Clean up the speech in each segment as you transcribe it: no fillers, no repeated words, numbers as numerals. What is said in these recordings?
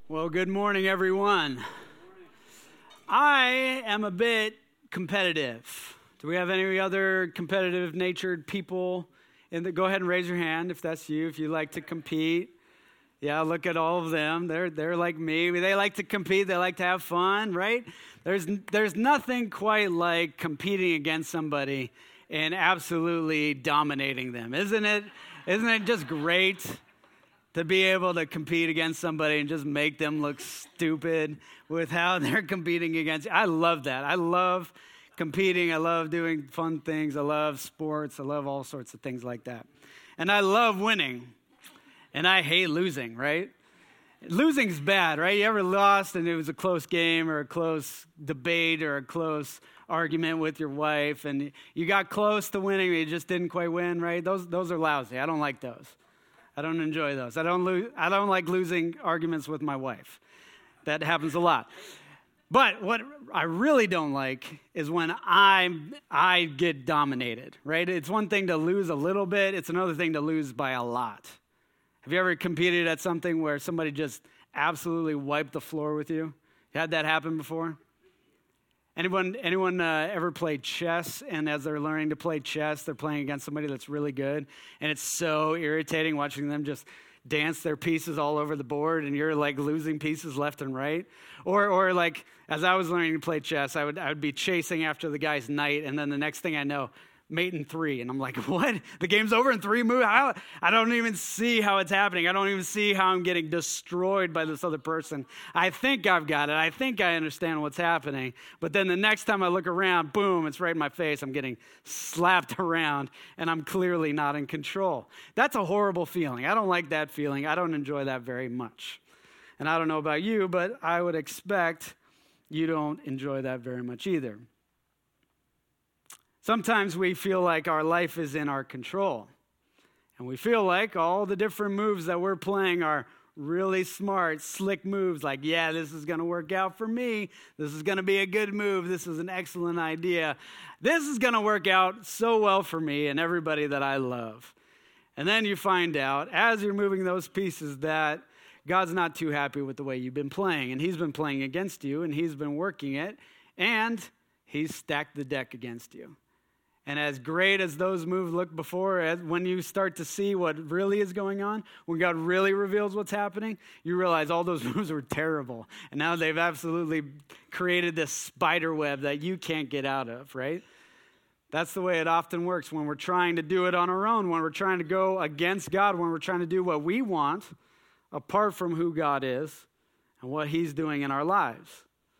Well, good morning, everyone. I am a bit competitive. Do we have any other competitive-natured people? Go ahead and raise your hand if that's you, if you like to compete. Yeah, look at all of them. They're like me. They like to compete. They like to have fun, right? There's nothing quite like competing against somebody and absolutely dominating them, isn't it? Isn't it just great to be able to compete against somebody and just make them look stupid with how they're competing against you? I love that. I love competing. I love doing fun things. I love sports. I love all sorts of things like that. And I love winning. And I hate losing, right? Losing's bad, right? You ever lost and it was a close game or a close debate or a close argument with your wife and you got close to winning and you just didn't quite win, right? Those are lousy. I don't like those. I don't enjoy those. I don't like losing arguments with my wife. That happens a lot. But what I really don't like is when I get dominated, right? It's one thing to lose a little bit. It's another thing to lose by a lot. Have you ever competed at something where somebody just absolutely wiped the floor with you? You had that happen before? Anyone ever played chess, and as they're learning to play chess, they're playing against somebody that's really good, and it's so irritating watching them just dance their pieces all over the board, and you're like losing pieces left and right? Or like, as I was learning to play chess, I would be chasing after the guy's knight, and then the next thing I know, mate in 3. And I'm like, what? The game's over in 3 moves? I don't even see how it's happening. I don't even see how I'm getting destroyed by this other person. I think I've got it. I think I understand what's happening. But then the next time I look around, boom, it's right in my face. I'm getting slapped around, and I'm clearly not in control. That's a horrible feeling. I don't like that feeling. I don't enjoy that very much. And I don't know about you, but I would expect you don't enjoy that very much either. Sometimes we feel like our life is in our control, and we feel like all the different moves that we're playing are really smart, slick moves, like, yeah, this is going to work out for me. This is going to be a good move. This is an excellent idea. This is going to work out so well for me and everybody that I love. And then you find out, as you're moving those pieces, that God's not too happy with the way you've been playing, and he's been playing against you, and he's been working it, and he's stacked the deck against you. And as great as those moves look before, when you start to see what really is going on, when God really reveals what's happening, you realize all those moves were terrible. And now they've absolutely created this spider web that you can't get out of, right? That's the way it often works when we're trying to do it on our own, when we're trying to go against God, when we're trying to do what we want apart from who God is and what he's doing in our lives.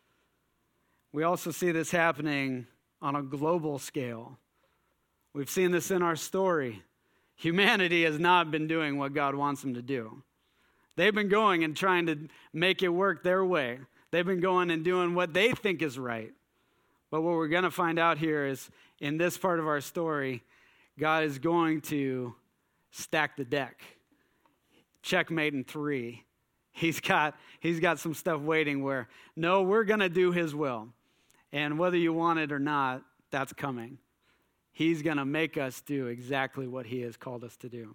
We also see this happening on a global scale. We've seen this in our story. Humanity has not been doing what God wants them to do. They've been going and trying to make it work their way. They've been going and doing what they think is right. But what we're going to find out here is, in this part of our story, God is going to stack the deck. Checkmate in 3. He's got some stuff waiting where, no, we're going to do his will. And whether you want it or not, that's coming. He's going to make us do exactly what he has called us to do.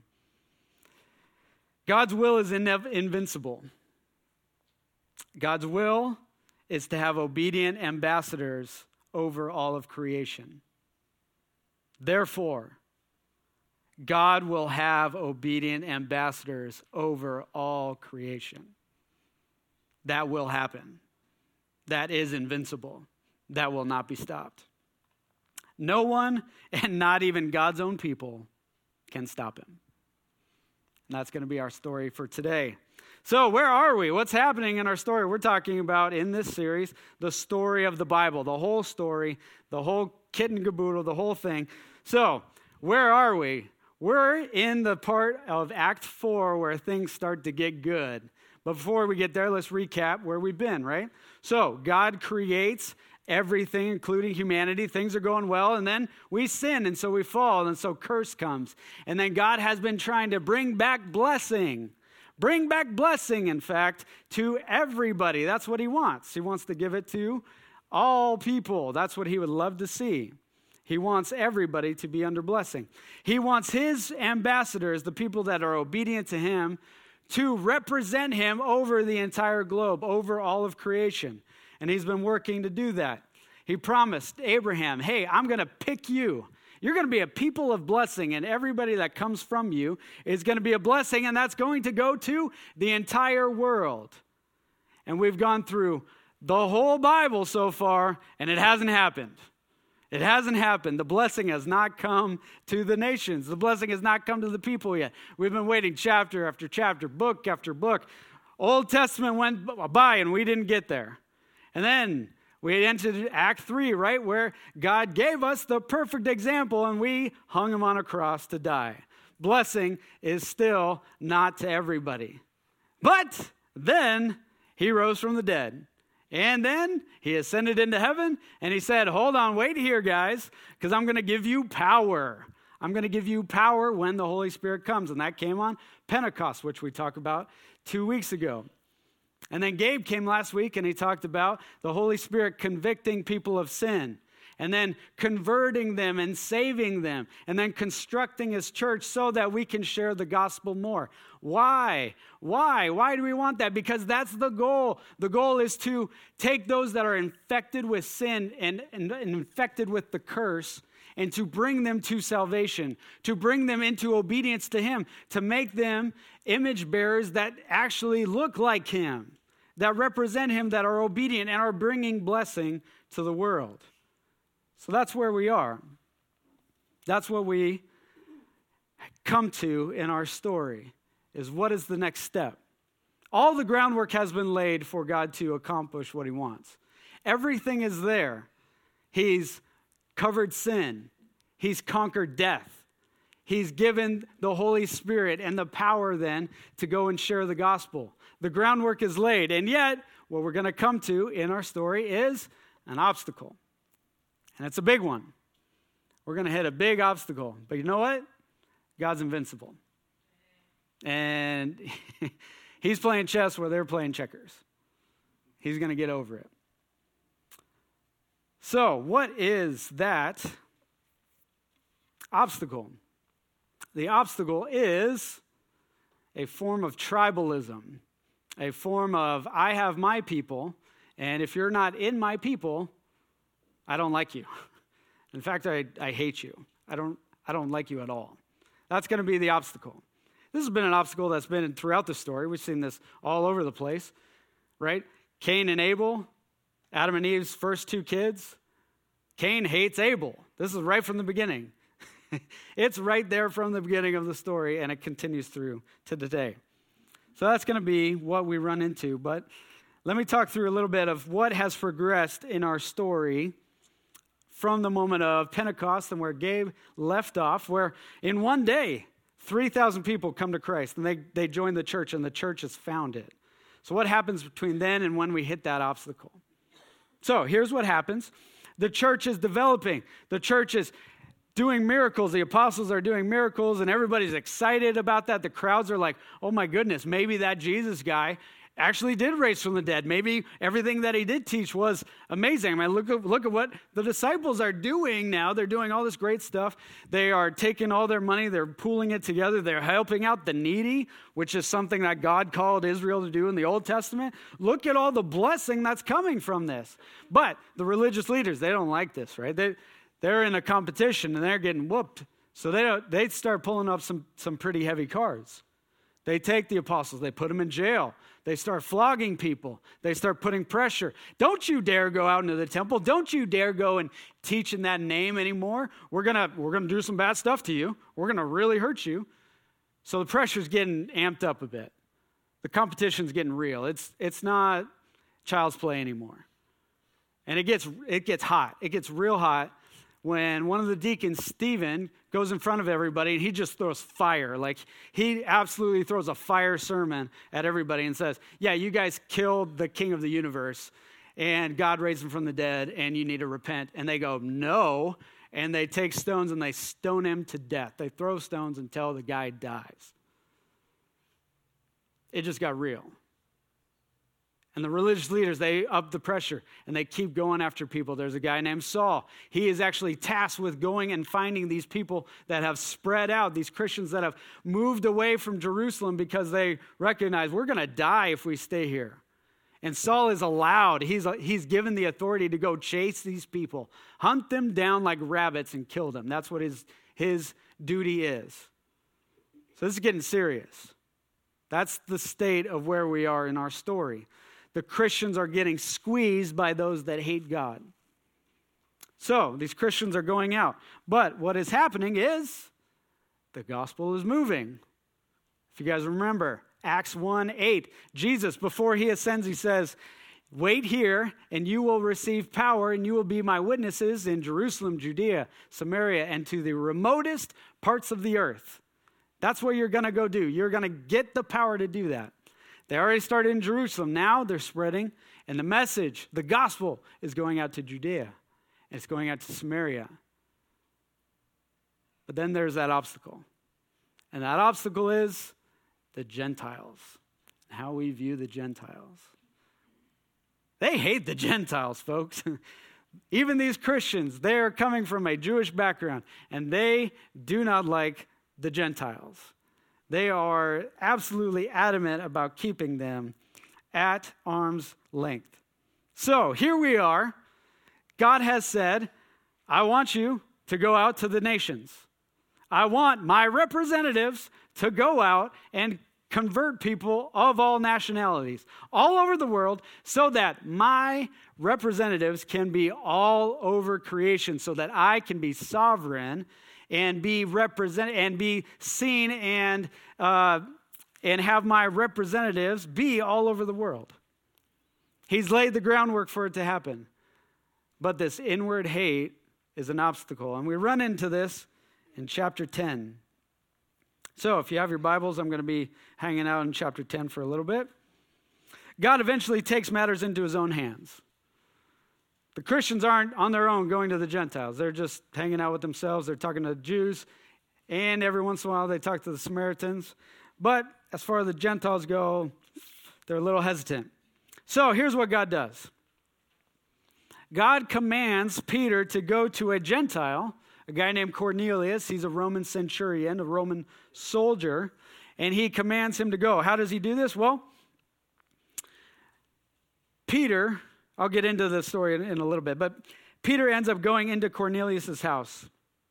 God's will is invincible. God's will is to have obedient ambassadors over all of creation. Therefore, God will have obedient ambassadors over all creation. That will happen. That is invincible. That will not be stopped. No one, and not even God's own people, can stop him. And that's going to be our story for today. So where are we? What's happening in our story? We're talking about, in this series, the story of the Bible, the whole story, the whole kit and caboodle, the whole thing. So where are we? We're in the part of Act 4 where things start to get good. But before we get there, let's recap where we've been, right? So God creates everything, including humanity. Things are going well, and then we sin, and so we fall, and so curse comes. And then God has been trying to bring back blessing, in fact, to everybody. That's what he wants. He wants to give it to all people. That's what he would love to see. He wants everybody to be under blessing. He wants his ambassadors, the people that are obedient to him, to represent him over the entire globe, over all of creation. And he's been working to do that. He promised Abraham, hey, I'm going to pick you. You're going to be a people of blessing, and everybody that comes from you is going to be a blessing, and that's going to go to the entire world. And we've gone through the whole Bible so far, and it hasn't happened. It hasn't happened. The blessing has not come to the nations. The blessing has not come to the people yet. We've been waiting chapter after chapter, book after book. Old Testament went by, and we didn't get there. And then we entered Act 3, right, where God gave us the perfect example, and we hung him on a cross to die. Blessing is still not to everybody. But then he rose from the dead. And then he ascended into heaven, and he said, hold on, wait here, guys, because I'm going to give you power. I'm going to give you power when the Holy Spirit comes. And that came on Pentecost, which we talked about 2 weeks ago. And then Gabe came last week, and he talked about the Holy Spirit convicting people of sin, and then converting them and saving them, and then constructing his church so that we can share the gospel more. Why? Why do we want that? Because that's the goal. The goal is to take those that are infected with sin and infected with the curse, and to bring them to salvation, to bring them into obedience to him, to make them image bearers that actually look like him, that represent him, that are obedient and are bringing blessing to the world. So that's where we are. That's what we come to in our story, is what is the next step? All the groundwork has been laid for God to accomplish what he wants. Everything is there. He's covered sin. He's conquered death. He's given the Holy Spirit and the power then to go and share the gospel. The groundwork is laid. And yet, what we're going to come to in our story is an obstacle. And it's a big one. We're going to hit a big obstacle. But you know what? God's invincible. And he's playing chess where they're playing checkers. He's going to get over it. So, what is that obstacle? The obstacle is a form of tribalism, a form of, I have my people, and if you're not in my people, I don't like you. In fact, I hate you. I don't like you at all. That's going to be the obstacle. This has been an obstacle that's been throughout the story. We've seen this all over the place, right? Cain and Abel, Adam and Eve's first two kids. Cain hates Abel. This is right from the beginning. It's right there from the beginning of the story, and it continues through to today. So that's going to be what we run into. But let me talk through a little bit of what has progressed in our story from the moment of Pentecost and where Gabe left off, where in one day, 3,000 people come to Christ, and they join the church, and the church is founded. So what happens between then and when we hit that obstacle? So here's what happens. The church is developing. The church is doing miracles. The apostles are doing miracles, and everybody's excited about that. The crowds are like, oh my goodness, maybe that Jesus guy actually did raise from the dead. Maybe everything that he did teach was amazing. I mean, look at what the disciples are doing now. They're doing all this great stuff. They are taking all their money. They're pooling it together. They're helping out the needy, which is something that God called Israel to do in the Old Testament. Look at all the blessing that's coming from this. But the religious leaders, they don't like this, right? They're in a competition, and they're getting whooped. So they start pulling up some pretty heavy cards. They take the apostles. They put them in jail. They start flogging people. They start putting pressure. Don't you dare go out into the temple. Don't you dare go and teach in that name anymore. We're gonna do some bad stuff to you. We're gonna really hurt you. So the pressure's getting amped up a bit. The competition's getting real. It's not child's play anymore. And it gets hot. It gets real hot when one of the deacons, Stephen, goes in front of everybody and he just throws fire. Like, he absolutely throws a fire sermon at everybody and says, yeah, you guys killed the king of the universe and God raised him from the dead and you need to repent. And they go, no. And they take stones and they stone him to death. They throw stones until the guy dies. It just got real. And the religious leaders, they up the pressure and they keep going after people. There's a guy named Saul. He is actually tasked with going and finding these people that have spread out, these Christians that have moved away from Jerusalem because they recognize we're going to die if we stay here. And Saul is allowed, he's given the authority to go chase these people, hunt them down like rabbits and kill them. That's what his duty is. So this is getting serious. That's the state of where we are in our story. The Christians are getting squeezed by those that hate God. So these Christians are going out. But what is happening is the gospel is moving. If you guys remember, Acts 1:8, Jesus, before he ascends, he says, wait here and you will receive power and you will be my witnesses in Jerusalem, Judea, Samaria, and to the remotest parts of the earth. That's what you're going to go do. You're going to get the power to do that. They already started in Jerusalem. Now they're spreading, and the message, the gospel, is going out to Judea. And it's going out to Samaria. But then there's that obstacle. And that obstacle is the Gentiles, how we view the Gentiles. They hate the Gentiles, folks. Even these Christians, they are coming from a Jewish background, and they do not like the Gentiles. They are absolutely adamant about keeping them at arm's length. So here we are. God has said, I want you to go out to the nations. I want my representatives to go out and convert people of all nationalities all over the world so that my representatives can be all over creation, so that I can be sovereign and be represented and be seen and have my representatives be all over the world. He's laid the groundwork for it to happen. But this inward hate is an obstacle. And we run into this in chapter 10. So if you have your Bibles, I'm going to be hanging out in chapter 10 for a little bit. God eventually takes matters into his own hands. The Christians aren't on their own going to the Gentiles. They're just hanging out with themselves. They're talking to the Jews, and every once in a while they talk to the Samaritans. But as far as the Gentiles go, they're a little hesitant. So here's what God does. God commands Peter to go to a Gentile, a guy named Cornelius. He's a Roman centurion, a Roman soldier, and he commands him to go. How does he do this? Well, Peter, I'll get into the story in a little bit, but Peter ends up going into Cornelius' house.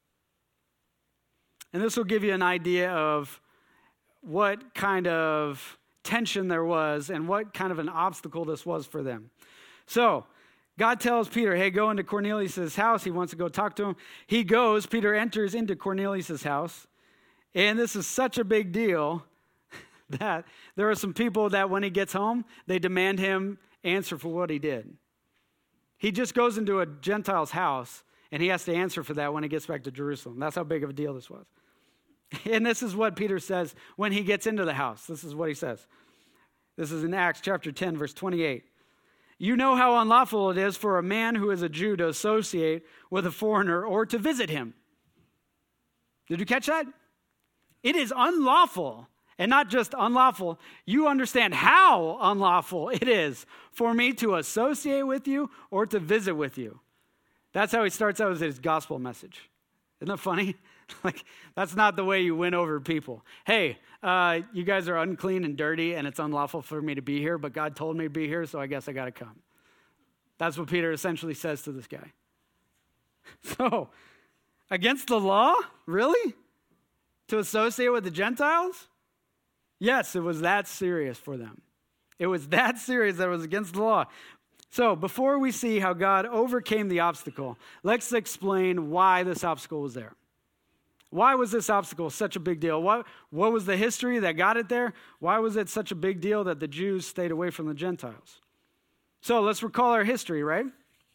And this will give you an idea of what kind of tension there was and what kind of an obstacle this was for them. So, God tells Peter, hey, go into Cornelius' house. He wants to go talk to him. He goes. Peter enters into Cornelius' house. And this is such a big deal that there are some people that when he gets home, they demand him answer for what he did. He just goes into a Gentile's house, and he has to answer for that when he gets back to Jerusalem. That's how big of a deal this was. And this is what Peter says when he gets into the house. This is what he says. This is in Acts chapter 10, verse 28. You know how unlawful it is for a man who is a Jew to associate with a foreigner or to visit him. Did you catch that? It is unlawful, and not just unlawful. You understand how unlawful it is for me to associate with you or to visit with you. That's how he starts out with his gospel message. Isn't that funny? That's not the way you win over people. Hey, you guys are unclean and dirty, and it's unlawful for me to be here, but God told me to be here, so I guess I got to come. That's what Peter essentially says to this guy. So, against the law? Really? To associate with the Gentiles? Yes, it was that serious for them. It was that serious that it was against the law. So, before we see how God overcame the obstacle, let's explain why this obstacle was there. Why was this obstacle such a big deal? What was the history that got it there? Why was it such a big deal that the Jews stayed away from the Gentiles? So let's recall our history, right?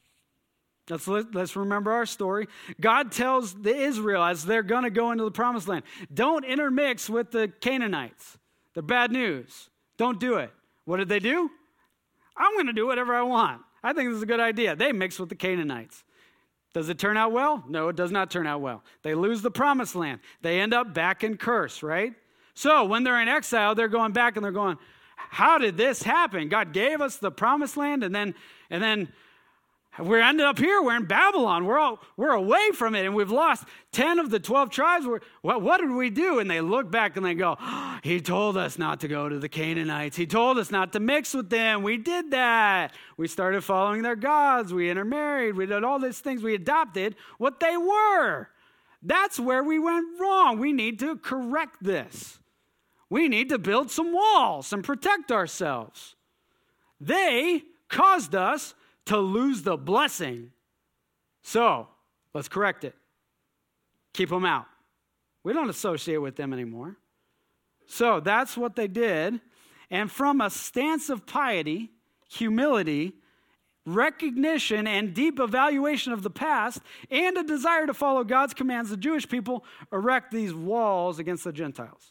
Let's remember our story. God tells the Israelites they're going to go into the promised land. Don't intermix with the Canaanites. They're bad news. Don't do it. What did they do? I'm going to do whatever I want. I think this is a good idea. They mix with the Canaanites. Does it turn out well? No, it does not turn out well. They lose the promised land. They end up back in curse, right? So when they're in exile, they're going back and they're going, how did this happen? God gave us the promised land, and then we ended up here. We're in Babylon. We're away from it, and we've lost 10 of the 12 tribes. What did we do? And they look back and they go, he told us not to go to the Canaanites. He told us not to mix with them. We did that. We started following their gods. We intermarried. We did all these things. We adopted what they were. That's where we went wrong. We need to correct this. We need to build some walls and protect ourselves. They caused us to lose the blessing. So let's correct it. Keep them out. We don't associate with them anymore. So that's what they did. And from a stance of piety, humility, recognition, and deep evaluation of the past, and a desire to follow God's commands, the Jewish people erect these walls against the Gentiles.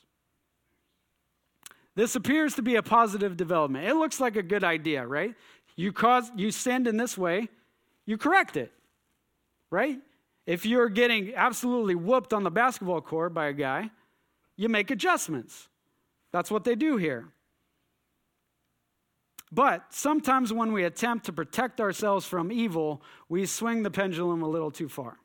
This appears to be a positive development. It looks like a good idea, right? You sinned in this way, you correct it, right? If you're getting absolutely whooped on the basketball court by a guy, you make adjustments. That's what they do here. But sometimes when we attempt to protect ourselves from evil, we swing the pendulum a little too far.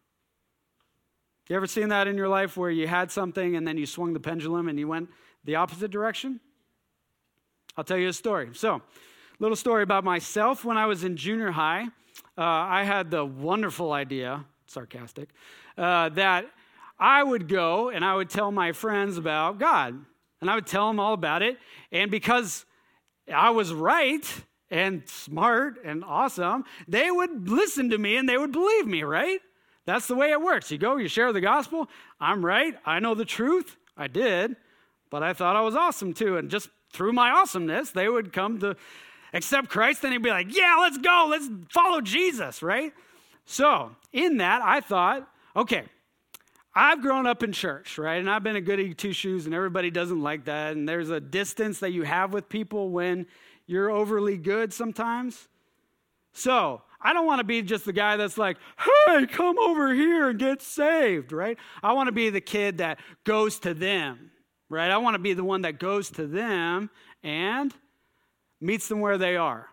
You ever seen that in your life where you had something and then you swung the pendulum and you went the opposite direction? I'll tell you a story. So, little story about myself. When I was in junior high, I had the wonderful idea, sarcastic, that I would go and I would tell my friends about God. And I would tell them all about it. And because I was right and smart and awesome, they would listen to me and they would believe me, right? That's the way it works. You go, you share the gospel. I'm right. I know the truth. I did. But I thought I was awesome too. And just through my awesomeness, they would come to accept Christ, and he'd be like, yeah, let's go. Let's follow Jesus, right? So in that, I thought, okay, I've grown up in church, right? And I've been a goody two-shoes, and everybody doesn't like that. And there's a distance that you have with people when you're overly good sometimes. So I don't want to be just the guy that's like, hey, come over here and get saved, right? I want to be the kid that goes to them, right? I want to be the one that goes to them and meets them where they are.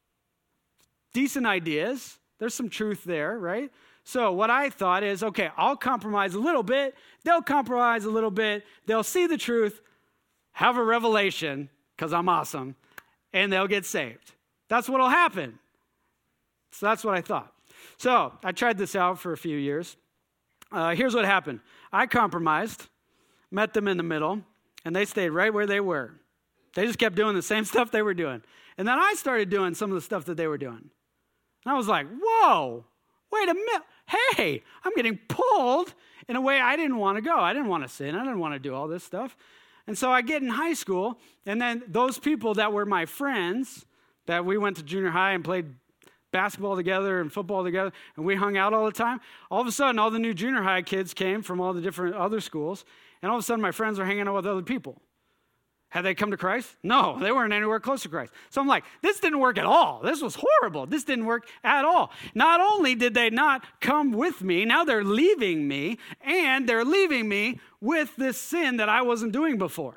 Decent ideas. There's some truth there, right? So what I thought is, okay, I'll compromise a little bit. They'll compromise a little bit. They'll see the truth, have a revelation, because I'm awesome, and they'll get saved. That's what'll happen. So that's what I thought. So I tried this out for a few years. Here's what happened. I compromised, met them in the middle, and they stayed right where they were. They just kept doing the same stuff they were doing. And then I started doing some of the stuff that they were doing. And I was like, whoa, wait a minute. Hey, I'm getting pulled in a way I didn't want to go. I didn't want to sin. I didn't want to do all this stuff. And so I get in high school, and then those people that were my friends, that we went to junior high and played basketball together and football together, and we hung out all the time. All of a sudden, all the new junior high kids came from all the different other schools, and all of a sudden my friends were hanging out with other people. Had they come to Christ? No, they weren't anywhere close to Christ. So I'm like, this didn't work at all. This was horrible. This didn't work at all. Not only did they not come with me, now they're leaving me, and they're leaving me with this sin that I wasn't doing before.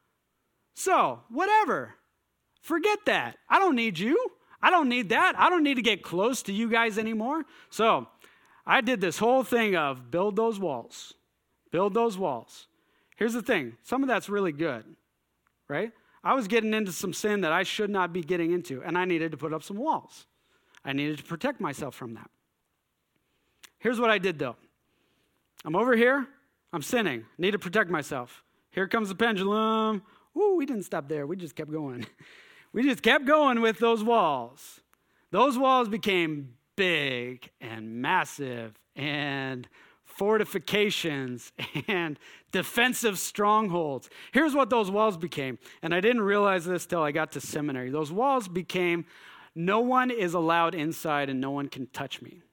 So, whatever. Forget that. I don't need you. I don't need that. I don't need to get close to you guys anymore. So, I did this whole thing of build those walls. Build those walls. Here's the thing. Some of that's really good. Right? I was getting into some sin that I should not be getting into, and I needed to put up some walls. I needed to protect myself from that. Here's what I did, though. I'm over here. I'm sinning. Need to protect myself. Here comes the pendulum. Ooh, we didn't stop there. We just kept going. We just kept going with those walls. Those walls became big and massive and fortifications and defensive strongholds. Here's what those walls became. And I didn't realize this till I got to seminary. Those walls became, no one is allowed inside and no one can touch me.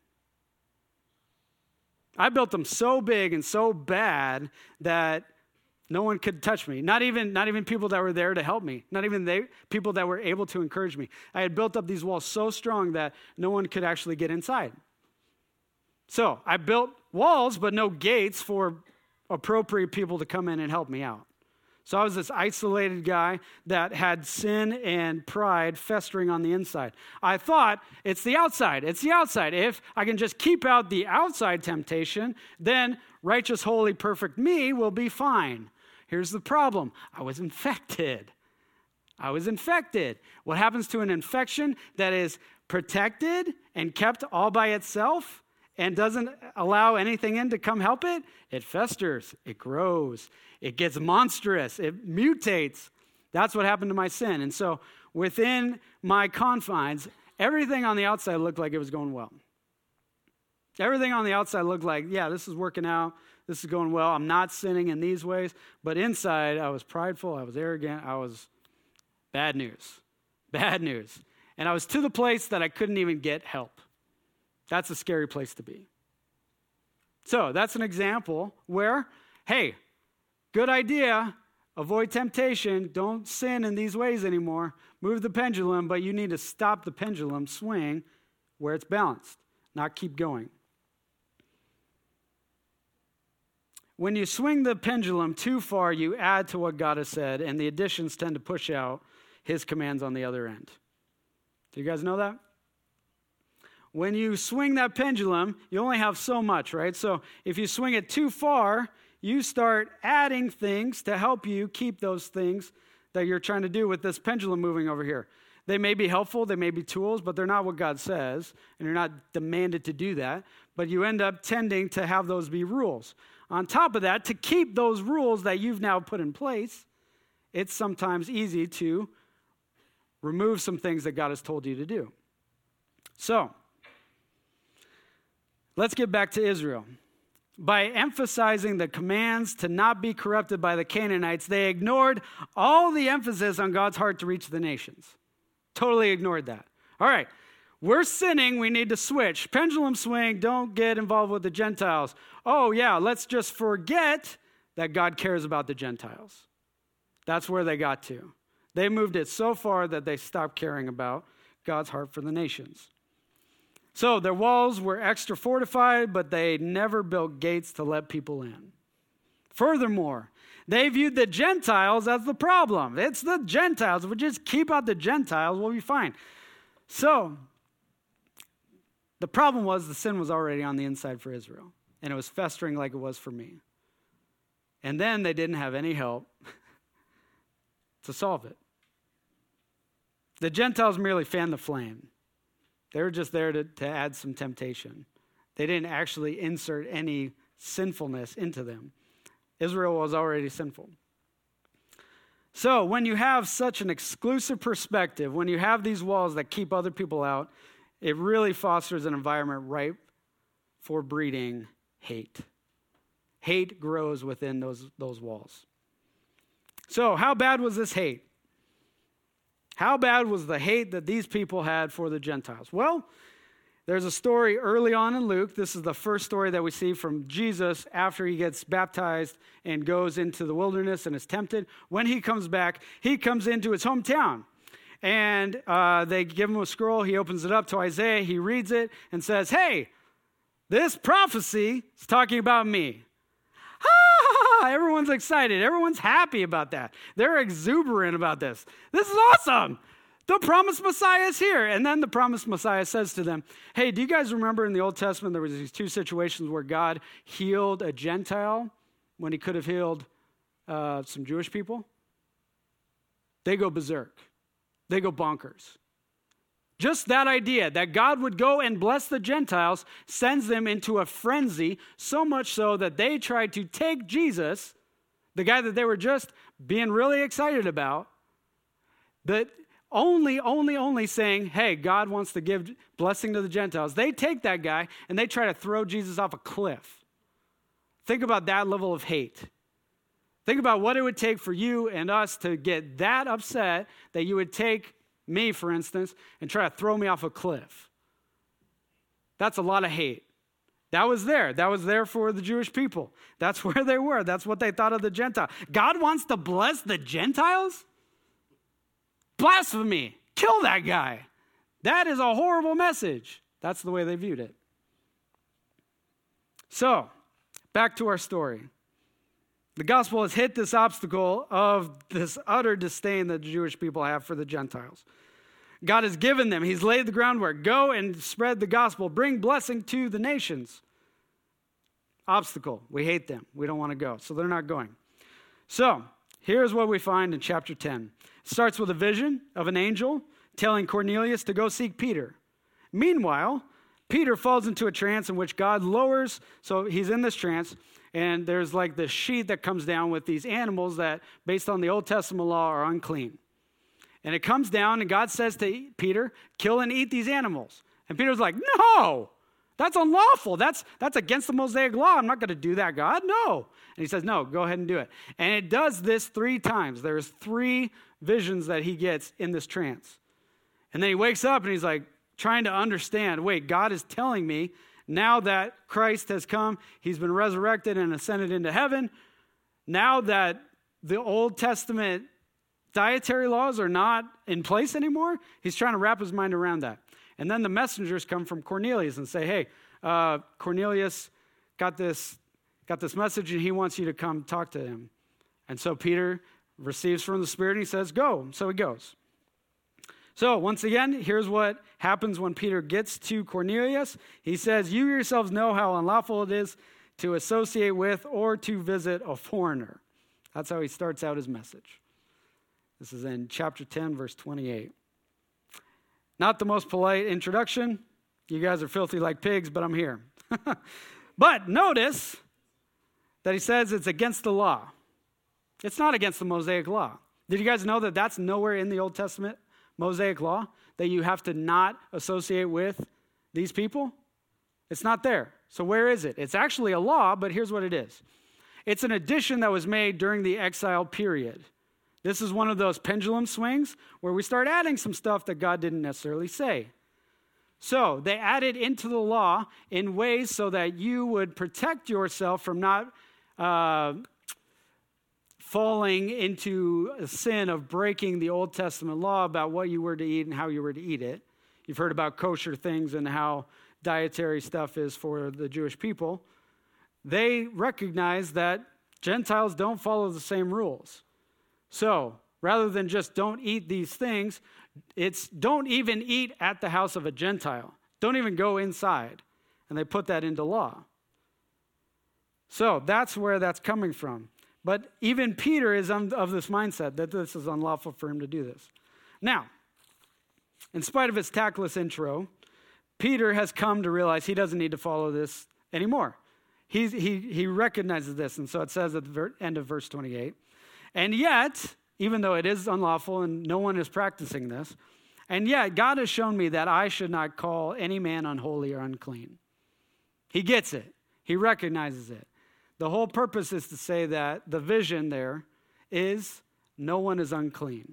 I built them so big and so bad that no one could touch me. Not even people that were there to help me. Not even people that were able to encourage me. I had built up these walls so strong that no one could actually get inside. So I built walls, but no gates for appropriate people to come in and help me out. So I was this isolated guy that had sin and pride festering on the inside. I thought, it's the outside. It's the outside. If I can just keep out the outside temptation, then righteous, holy, perfect me will be fine. Here's the problem. I was infected. What happens to an infection that is protected and kept all by itself and doesn't allow anything in to come help it? It festers, it grows, it gets monstrous, it mutates. That's what happened to my sin. And so within my confines, everything on the outside looked like it was going well. Everything on the outside looked like, yeah, this is working out, this is going well, I'm not sinning in these ways. But inside, I was prideful, I was arrogant, I was bad news. And I was to the place that I couldn't even get help. That's a scary place to be. So that's an example where, hey, good idea, avoid temptation, don't sin in these ways anymore, move the pendulum, but you need to stop the pendulum swing where it's balanced, not keep going. When you swing the pendulum too far, you add to what God has said, and the additions tend to push out his commands on the other end. Do you guys know that? When you swing that pendulum, you only have so much, right? So if you swing it too far, you start adding things to help you keep those things that you're trying to do with this pendulum moving over here. They may be helpful, they may be tools, but they're not what God says, and you're not demanded to do that, but you end up tending to have those be rules. On top of that, to keep those rules that you've now put in place, it's sometimes easy to remove some things that God has told you to do. So, let's get back to Israel. By emphasizing the commands to not be corrupted by the Canaanites, they ignored all the emphasis on God's heart to reach the nations. Totally ignored that. All right, we're sinning, we need to switch. Pendulum swing, don't get involved with the Gentiles. Oh yeah, let's just forget that God cares about the Gentiles. That's where they got to. They moved it so far that they stopped caring about God's heart for the nations. So their walls were extra fortified, but they never built gates to let people in. Furthermore, they viewed the Gentiles as the problem. It's the Gentiles. If we just keep out the Gentiles, we'll be fine. So the problem was the sin was already on the inside for Israel, and it was festering like it was for me. And then they didn't have any help to solve it. The Gentiles merely fanned the flame. They were just there to add some temptation. They didn't actually insert any sinfulness into them. Israel was already sinful. So when you have such an exclusive perspective, when you have these walls that keep other people out, it really fosters an environment ripe for breeding hate. Hate grows within those walls. So how bad was this hate? How bad was the hate that these people had for the Gentiles? Well, there's a story early on in Luke. This is the first story that we see from Jesus after he gets baptized and goes into the wilderness and is tempted. When he comes back, he comes into his hometown. And they give him a scroll. He opens it up to Isaiah. He reads it and says, hey, this prophecy is talking about me. Everyone's excited. Everyone's happy about that. They're exuberant about this. This is awesome. The promised Messiah is here. And then the promised Messiah says to them, hey, do you guys remember in the Old Testament there was these two situations where God healed a Gentile when he could have healed some Jewish people? They go berserk. They go bonkers. Just that idea that God would go and bless the Gentiles sends them into a frenzy, so much so that they tried to take Jesus, the guy that they were just being really excited about, that only saying, hey, God wants to give blessing to the Gentiles. They take that guy and they try to throw Jesus off a cliff. Think about that level of hate. Think about what it would take for you and us to get that upset that you would take me, for instance, and try to throw me off a cliff. That's a lot of hate. That was there. That was there for the Jewish people. That's where they were. That's what they thought of the Gentile. God wants to bless the Gentiles? Blasphemy. Kill that guy. That is a horrible message. That's the way they viewed it. So, back to our story. The gospel has hit this obstacle of this utter disdain that the Jewish people have for the Gentiles. God has given them. He's laid the groundwork. Go and spread the gospel. Bring blessing to the nations. Obstacle. We hate them. We don't want to go. So they're not going. So here's what we find in chapter 10. It starts with a vision of an angel telling Cornelius to go seek Peter. Meanwhile, Peter falls into a trance in which God lowers. So he's in this trance. And there's like this sheet that comes down with these animals that, based on the Old Testament law, are unclean. And it comes down, and God says to Peter, kill and eat these animals. And Peter's like, no, that's unlawful. That's against the Mosaic law. I'm not going to do that, God. No. And he says, no, go ahead and do it. And it does this 3 times. There's 3 visions that he gets in this trance. And then he wakes up, and he's like trying to understand, wait, God is telling me now that Christ has come, he's been resurrected and ascended into heaven. Now that the Old Testament dietary laws are not in place anymore, he's trying to wrap his mind around that. And then the messengers come from Cornelius and say, hey, Cornelius got this message and he wants you to come talk to him. And so Peter receives from the Spirit and he says, go. So he goes. So once again, here's what happens when Peter gets to Cornelius. He says, you yourselves know how unlawful it is to associate with or to visit a foreigner. That's how he starts out his message. This is in chapter 10, verse 28. Not the most polite introduction. You guys are filthy like pigs, but I'm here. But notice that he says it's against the law. It's not against the Mosaic law. Did you guys know that that's nowhere in the Old Testament Mosaic law, that you have to not associate with these people? It's not there. So where is it? It's actually a law, but here's what it is. It's an addition that was made during the exile period. This is one of those pendulum swings where we start adding some stuff that God didn't necessarily say. So they added into the law in ways so that you would protect yourself from not falling into a sin of breaking the Old Testament law about what you were to eat and how you were to eat it. You've heard about kosher things and how dietary stuff is for the Jewish people. They recognize that Gentiles don't follow the same rules. So rather than just don't eat these things, it's don't even eat at the house of a Gentile. Don't even go inside. And they put that into law. So that's where that's coming from. But even Peter is of this mindset that this is unlawful for him to do this. Now, in spite of his tactless intro, Peter has come to realize he doesn't need to follow this anymore. He recognizes this, and so it says at the end of verse 28, and yet, even though it is unlawful and no one is practicing this, and yet God has shown me that I should not call any man unholy or unclean. He gets it. He recognizes it. The whole purpose is to say that the vision there is no one is unclean.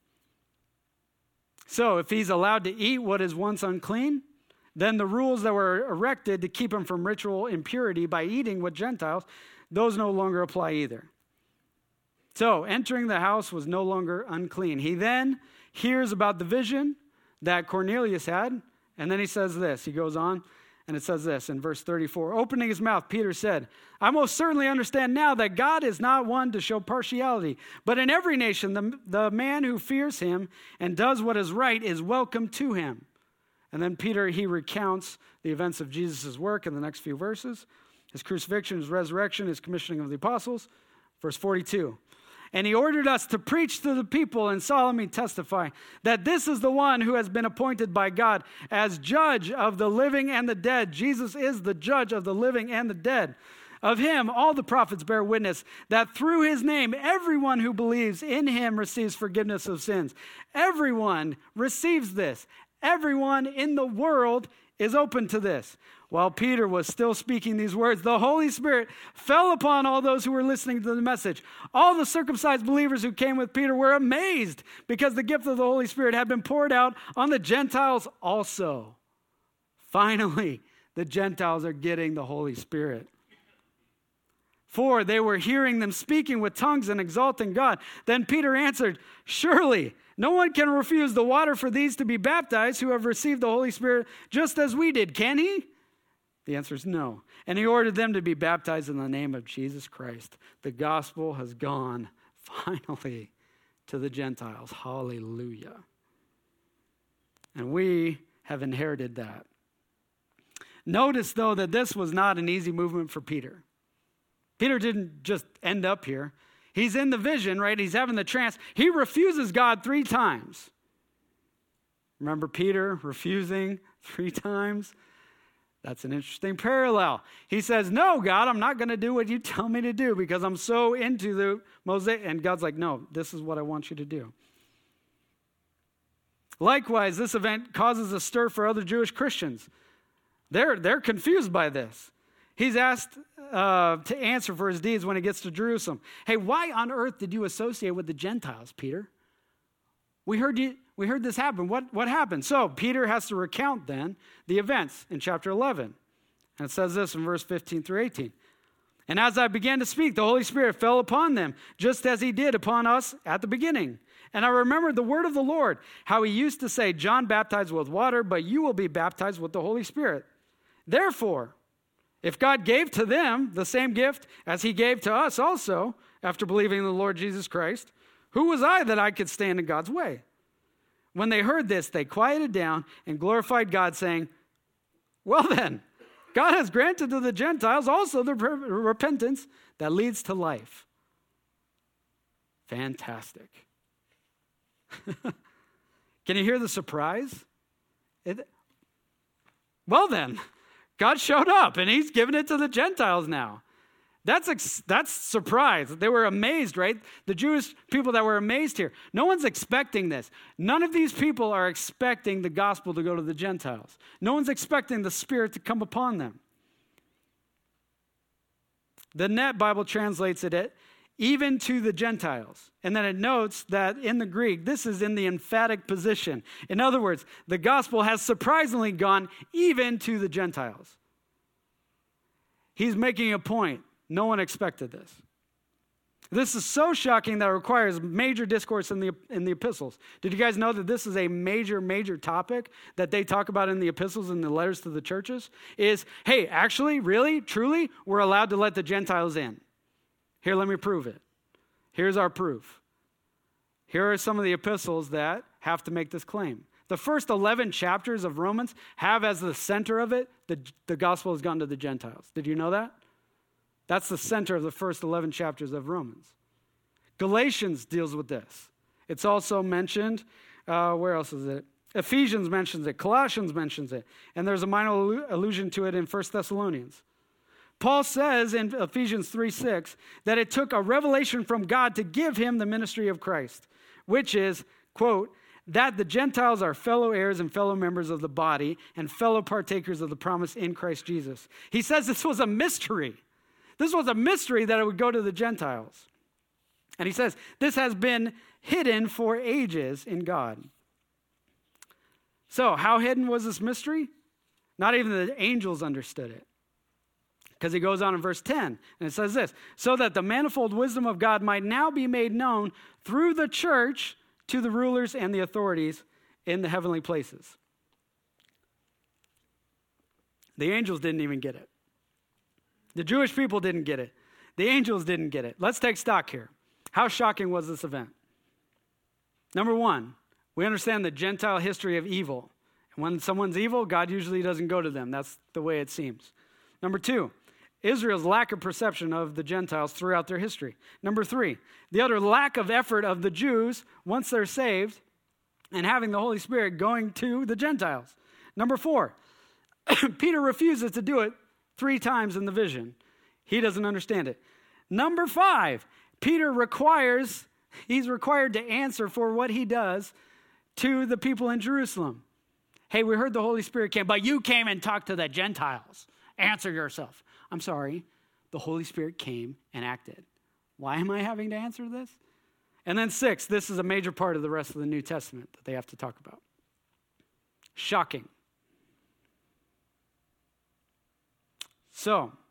So if he's allowed to eat what is once unclean, then the rules that were erected to keep him from ritual impurity by eating with Gentiles, those no longer apply either. So entering the house was no longer unclean. He then hears about the vision that Cornelius had, and then he says this. He goes on, and it says this in verse 34. Opening his mouth, Peter said, I most certainly understand now that God is not one to show partiality, but in every nation the man who fears him and does what is right is welcome to him. And then Peter, he recounts the events of Jesus' work in the next few verses. His crucifixion, his resurrection, his commissioning of the apostles. Verse 42. And he ordered us to preach to the people and solemnly testify that this is the one who has been appointed by God as judge of the living and the dead. Jesus is the judge of the living and the dead. Of him, all the prophets bear witness that through his name, everyone who believes in him receives forgiveness of sins. Everyone receives this. Everyone in the world is open to this. While Peter was still speaking these words, the Holy Spirit fell upon all those who were listening to the message. All the circumcised believers who came with Peter were amazed because the gift of the Holy Spirit had been poured out on the Gentiles also. Finally, the Gentiles are getting the Holy Spirit. For they were hearing them speaking with tongues and exalting God. Then Peter answered, surely no one can refuse the water for these to be baptized who have received the Holy Spirit just as we did, can he? The answer is no. And he ordered them to be baptized in the name of Jesus Christ. The gospel has gone finally to the Gentiles. Hallelujah. And we have inherited that. Notice, though, that this was not an easy movement for Peter. Peter didn't just end up here. He's in the vision, right? He's having the trance. He refuses God 3 times. Remember Peter refusing 3 times? That's an interesting parallel. He says, no, God, I'm not going to do what you tell me to do because I'm so into the Mosaic. And God's like, no, this is what I want you to do. Likewise, this event causes a stir for other Jewish Christians. They're confused by this. He's asked to answer for his deeds when he gets to Jerusalem. Hey, why on earth did you associate with the Gentiles, Peter? We heard this happen. What happened? So Peter has to recount then the events in chapter 11. And it says this in verse 15 through 18. And as I began to speak, the Holy Spirit fell upon them, just as he did upon us at the beginning. And I remembered the word of the Lord, how he used to say, John baptized with water, but you will be baptized with the Holy Spirit. Therefore, if God gave to them the same gift as he gave to us also, after believing in the Lord Jesus Christ, who was I that I could stand in God's way? When they heard this, they quieted down and glorified God, saying, well then, God has granted to the Gentiles also the repentance that leads to life. Fantastic. Can you hear the surprise? Well then, God showed up and he's given it to the Gentiles now. That's surprise. They were amazed, right? The Jewish people that were amazed here. No one's expecting this. None of these people are expecting the gospel to go to the Gentiles. No one's expecting the Spirit to come upon them. The Net Bible translates it, even to the Gentiles. And then it notes that in the Greek, this is in the emphatic position. In other words, the gospel has surprisingly gone even to the Gentiles. He's making a point. No one expected this. This is so shocking that it requires major discourse in the epistles. Did you guys know that this is a major topic that they talk about in the epistles and the letters to the churches? Is, hey, actually, really, truly, we're allowed to let the Gentiles in. Here, let me prove it. Here's our proof. Here are some of the epistles that have to make this claim. The first 11 chapters of Romans have as the center of it, the gospel has gone to the Gentiles. Did you know that? That's the center of the first 11 chapters of Romans. Galatians deals with this. It's also mentioned, where else is it? Ephesians mentions it. Colossians mentions it. And there's a minor allusion to it in 1 Thessalonians. Paul says in Ephesians 3:6 that it took a revelation from God to give him the ministry of Christ, which is, quote, that the Gentiles are fellow heirs and fellow members of the body and fellow partakers of the promise in Christ Jesus. He says this was a mystery. This was a mystery that it would go to the Gentiles. And he says, this has been hidden for ages in God. So, how hidden was this mystery? Not even the angels understood it. Because he goes on in verse 10, and it says this, so that the manifold wisdom of God might now be made known through the church to the rulers and the authorities in the heavenly places. The angels didn't even get it. The Jewish people didn't get it. The angels didn't get it. Let's take stock here. How shocking was this event? Number one, we understand the Gentile history of evil. And when someone's evil, God usually doesn't go to them. That's the way it seems. Number two, Israel's lack of perception of the Gentiles throughout their history. Number three, the utter lack of effort of the Jews once they're saved and having the Holy Spirit going to the Gentiles. Number four, Peter refuses to do it 3 times in the vision. He doesn't understand it. Number 5, he's required to answer for what he does to the people in Jerusalem. Hey, we heard the Holy Spirit came, but you came and talked to the Gentiles. Answer yourself. I'm sorry, the Holy Spirit came and acted. Why am I having to answer this? And then 6, this is a major part of the rest of the New Testament that they have to talk about. Shocking. So,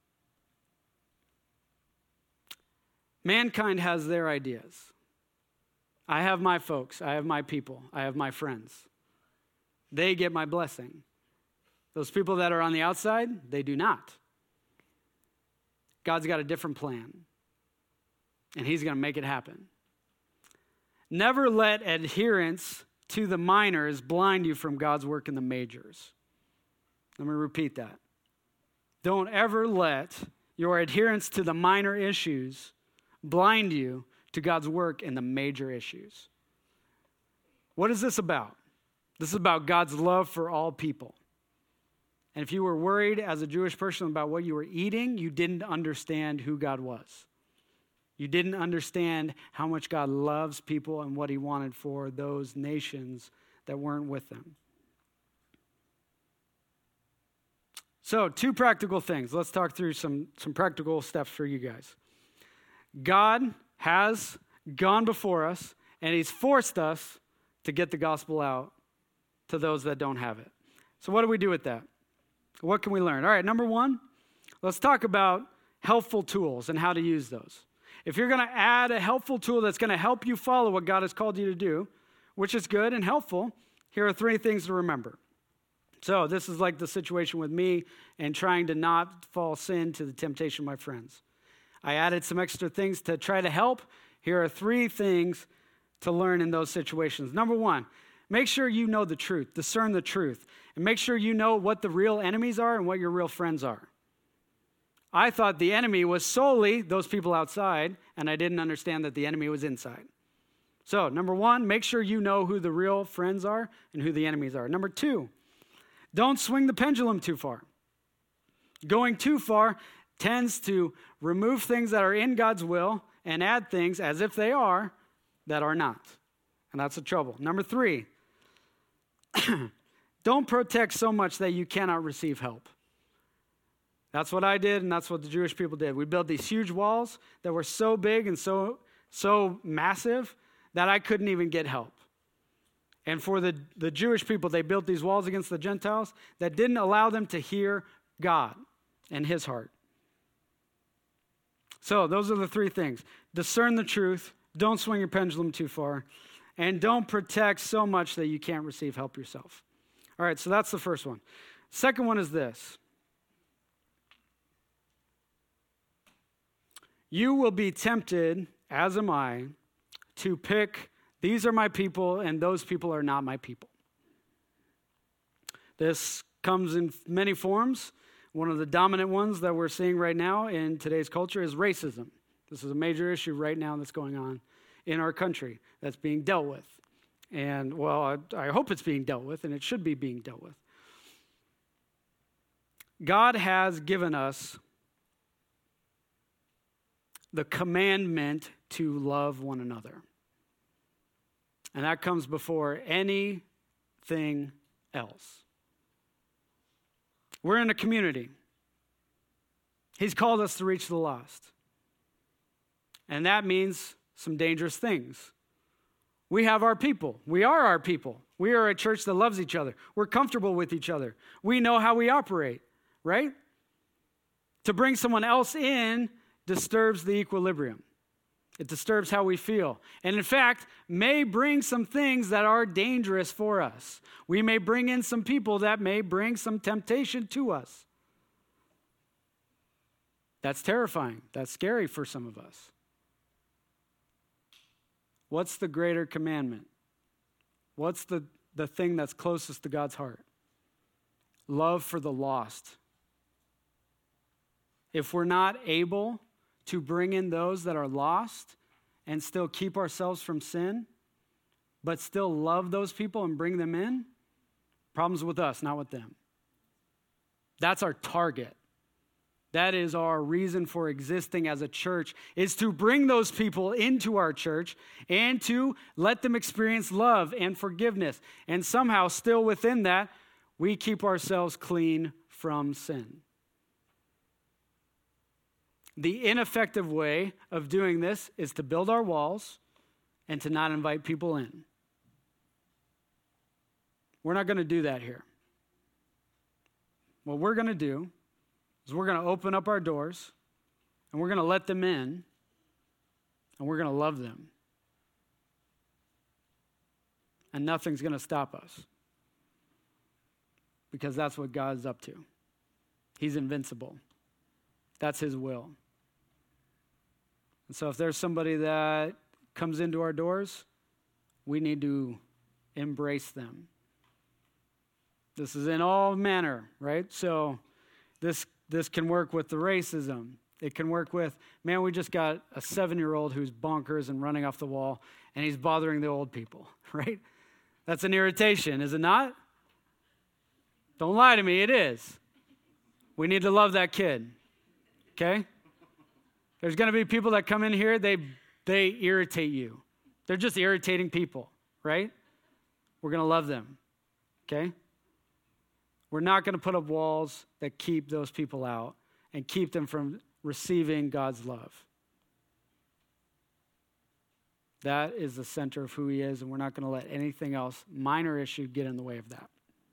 mankind has their ideas. I have my folks. I have my people. I have my friends. They get my blessing. Those people that are on the outside, they do not. God's got a different plan, and he's going to make it happen. Never let adherence to the minors blind you from God's work in the majors. Let me repeat that. Don't ever let your adherence to the minor issues blind you to God's work in the major issues. What is this about? This is about God's love for all people. And if you were worried as a Jewish person about what you were eating, you didn't understand who God was. You didn't understand how much God loves people and what he wanted for those nations that weren't with them. So, 2 practical things. Let's talk through some practical steps for you guys. God has gone before us, and he's forced us to get the gospel out to those that don't have it. So what do we do with that? What can we learn? All right, number 1, let's talk about helpful tools and how to use those. If you're going to add a helpful tool that's going to help you follow what God has called you to do, which is good and helpful, here are 3 things to remember. So this is like the situation with me and trying to not fall sin to the temptation of my friends. I added some extra things to try to help. Here are 3 things to learn in those situations. Number 1, make sure you know the truth, discern the truth, and make sure you know what the real enemies are and what your real friends are. I thought the enemy was solely those people outside, and I didn't understand that the enemy was inside. So, number 1, make sure you know who the real friends are and who the enemies are. Number 2, don't swing the pendulum too far. Going too far tends to remove things that are in God's will and add things as if they are that are not. And that's the trouble. Number 3, don't protect so much that you cannot receive help. That's what I did, and that's what the Jewish people did. We built these huge walls that were so big and so massive that I couldn't even get help. And for the Jewish people, they built these walls against the Gentiles that didn't allow them to hear God and his heart. So those are the 3 things. Discern the truth, don't swing your pendulum too far, and don't protect so much that you can't receive help yourself. All right, so that's the first one. Second one is this. You will be tempted, as am I, to pick, these are my people and those people are not my people. This comes in many forms. One of the dominant ones that we're seeing right now in today's culture is racism. This is a major issue right now that's going on in our country that's being dealt with. And, well, I hope it's being dealt with, and it should be being dealt with. God has given us the commandment to love one another. And that comes before anything else. We're in a community. He's called us to reach the lost. And that means some dangerous things. We have our people. We are our people. We are a church that loves each other. We're comfortable with each other. We know how we operate, right? To bring someone else in disturbs the equilibrium. It disturbs how we feel. And in fact, may bring some things that are dangerous for us. We may bring in some people that may bring some temptation to us. That's terrifying. That's scary for some of us. What's the greater commandment? What's the thing that's closest to God's heart? Love for the lost. If we're not able to bring in those that are lost and still keep ourselves from sin, but still love those people and bring them in, problems with us, not with them. That's our target. That is our reason for existing as a church, is to bring those people into our church and to let them experience love and forgiveness. And somehow, still within that, we keep ourselves clean from sin. The ineffective way of doing this is to build our walls and to not invite people in. We're not going to do that here. What we're going to do is we're going to open up our doors and we're going to let them in and we're going to love them. And nothing's going to stop us. because that's what God's up to. He's invincible. That's his will. And so if there's somebody that comes into our doors, we need to embrace them. This is in all manner, right? So this can work with the racism. It can work with, man, we just got a 7-year-old who's bonkers and running off the wall, and he's bothering the old people, right? That's an irritation, is it not? Don't lie to me, it is. We need to love that kid, okay? There's going to be people that come in here, they irritate you. They're just irritating people, right? We're going to love them, okay? We're not going to put up walls that keep those people out and keep them from receiving God's love. That is the center of who he is, and we're not going to let anything else, minor issue, get in the way of that.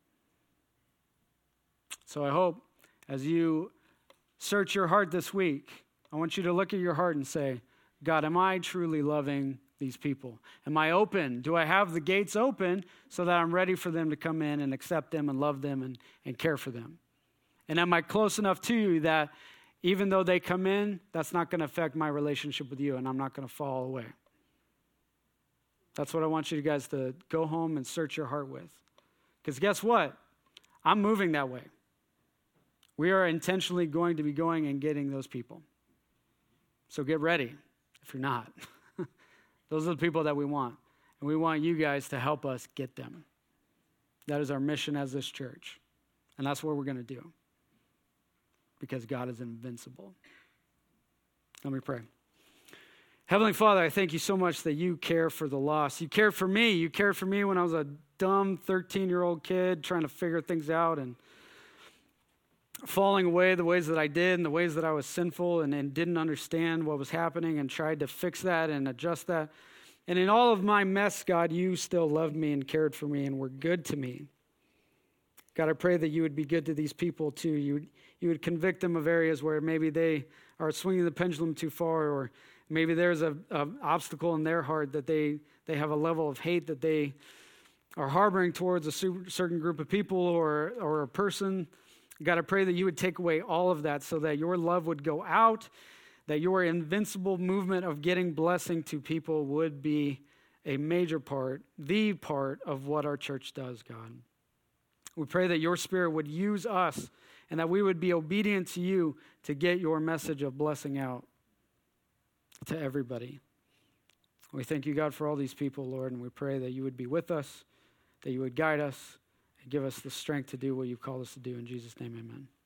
So I hope as you search your heart this week, I want you to look at your heart and say, God, am I truly loving these people? Am I open? Do I have the gates open so that I'm ready for them to come in and accept them and love them and care for them? And am I close enough to you that even though they come in, that's not going to affect my relationship with you and I'm not going to fall away? That's what I want you guys to go home and search your heart with. Because guess what? I'm moving that way. We are intentionally going to be going and getting those people. So get ready if you're not. Those are the people that we want. And we want you guys to help us get them. That is our mission as this church. And that's what we're going to do. Because God is invincible. Let me pray. Heavenly Father, I thank you so much that you care for the lost. You cared for me. You cared for me when I was a dumb 13-year-old kid trying to figure things out and falling away the ways that I did and the ways that I was sinful and didn't understand what was happening and tried to fix that and adjust that. And in all of my mess, God, you still loved me and cared for me and were good to me. God, I pray that you would be good to these people too. You would convict them of areas where maybe they are swinging the pendulum too far, or maybe there's an obstacle in their heart that they have a level of hate that they are harboring towards a certain group of people or a person. God, I pray that you would take away all of that so that your love would go out, that your invincible movement of getting blessing to people would be a major part, the part of what our church does, God. We pray that your Spirit would use us and that we would be obedient to you to get your message of blessing out to everybody. We thank you, God, for all these people, Lord, and we pray that you would be with us, that you would guide us, and give us the strength to do what you've called us to do. In Jesus' name, amen.